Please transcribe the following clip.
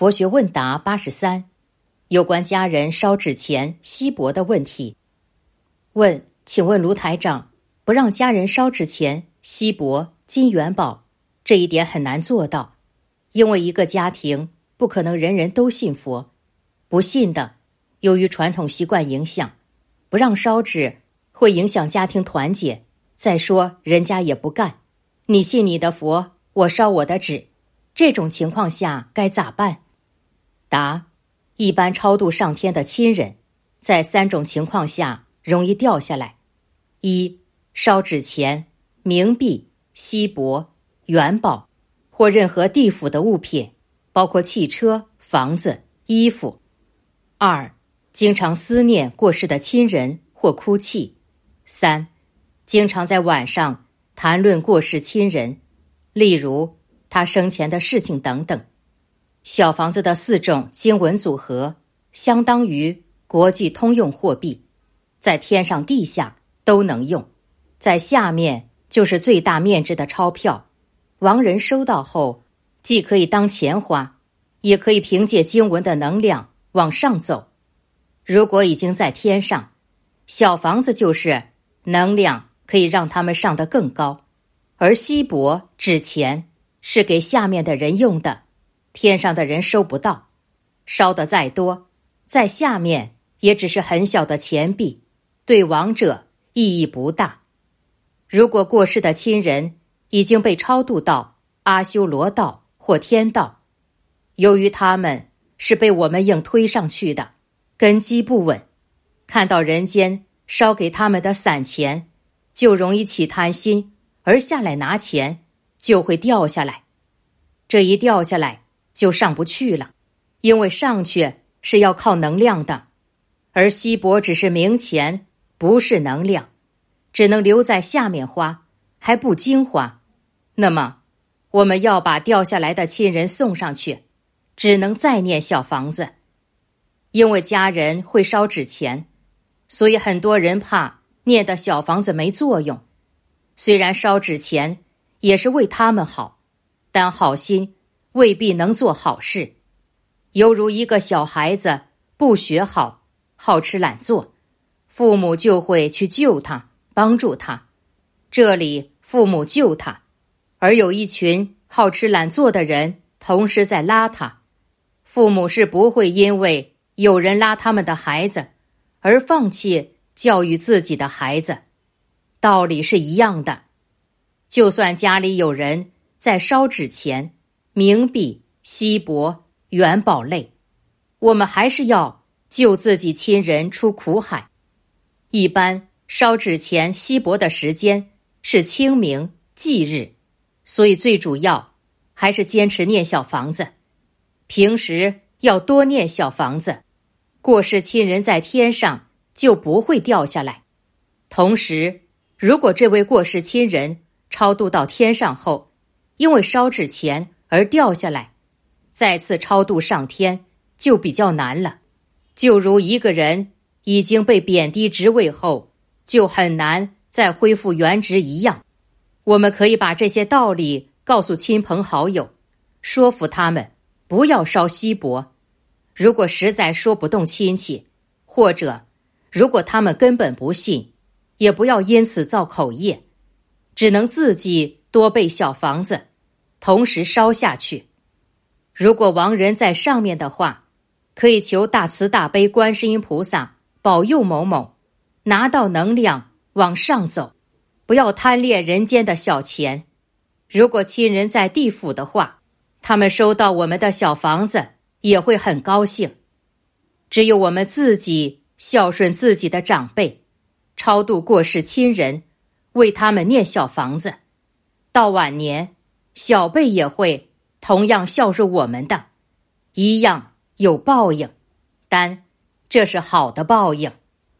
佛学问答83，有关家人烧纸钱锡箔的问题。问：请问卢台长，不让家人烧纸钱、锡箔、金元宝，这一点很难做到，因为一个家庭不可能人人都信佛，不信的，由于传统习惯影响，不让烧纸会影响家庭团结。再说人家也不干，你信你的佛，我烧我的纸，这种情况下该咋办？答：一般超度上天的亲人，在3种情况下容易掉下来：一、烧纸钱、冥币、锡箔、元宝或任何地府的物品，包括汽车、房子、衣服；二、经常思念过世的亲人或哭泣；三、经常在晚上谈论过世亲人，例如他生前的事情等等。小房子的4种经文组合相当于国际通用货币，在天上地下都能用。在下面就是最大面值的钞票，亡人收到后既可以当钱花，也可以凭借经文的能量往上走。如果已经在天上，小房子就是能量可以让他们上得更高，而锡箔、纸钱是给下面的人用的，天上的人收不到，烧得再多，在下面也只是很小的钱币，对亡者意义不大。如果过世的亲人已经被超度到阿修罗道或天道，由于他们是被我们硬推上去的，根基不稳，看到人间烧给他们的散钱，就容易起贪心，而下来拿钱就会掉下来。这一掉下来就上不去了，因为上去是要靠能量的，而锡箔只是冥钱，不是能量，只能留在下面花，还不精华。那么我们要把掉下来的亲人送上去，只能再念小房子。因为家人会烧纸钱，所以很多人怕念的小房子没作用。虽然烧纸钱也是为他们好，但好心未必能做好事。犹如一个小孩子不学好，好吃懒做，父母就会去救他，帮助他。这里父母救他，而有一群好吃懒做的人同时在拉他。父母是不会因为有人拉他们的孩子而放弃教育自己的孩子，道理是一样的。就算家里有人在烧纸钱、冥币、锡箔、元宝类，我们还是要救自己亲人出苦海。一般烧纸钱、锡箔的时间是清明、忌日，所以最主要还是坚持念小房子。平时要多念小房子，过世亲人在天上就不会掉下来。同时，如果这位过世亲人超度到天上后，因为烧纸钱而掉下来，再次超度上天就比较难了。就如一个人已经被贬低职位后，就很难再恢复原职一样。我们可以把这些道理告诉亲朋好友，说服他们不要烧锡箔。如果实在说不动亲戚，或者如果他们根本不信，也不要因此造口业，只能自己多备小房子，同时烧下去。如果亡人在上面的话，可以求大慈大悲观世音菩萨保佑某某拿到能量往上走，不要贪恋人间的小钱。如果亲人在地府的话，他们收到我们的小房子也会很高兴。只有我们自己孝顺自己的长辈，超度过世亲人，为他们念小房子，到晚年小辈也会同样孝顺我们的，一样有报应，但这是好的报应。